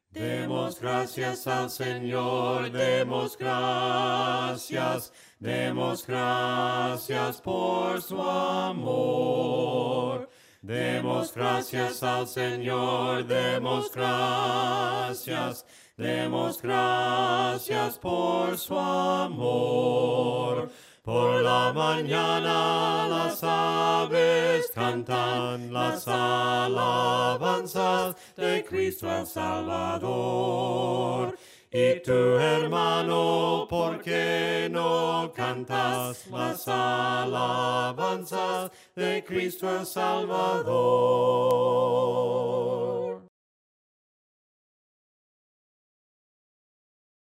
Demos gracias al Señor, demos gracias por su amor. Demos gracias al Señor, demos gracias por su amor. Por la mañana las aves cantan las alabanzas de Cristo el Salvador. Y tu hermano, ¿por qué no cantas las alabanzas de Cristo el Salvador?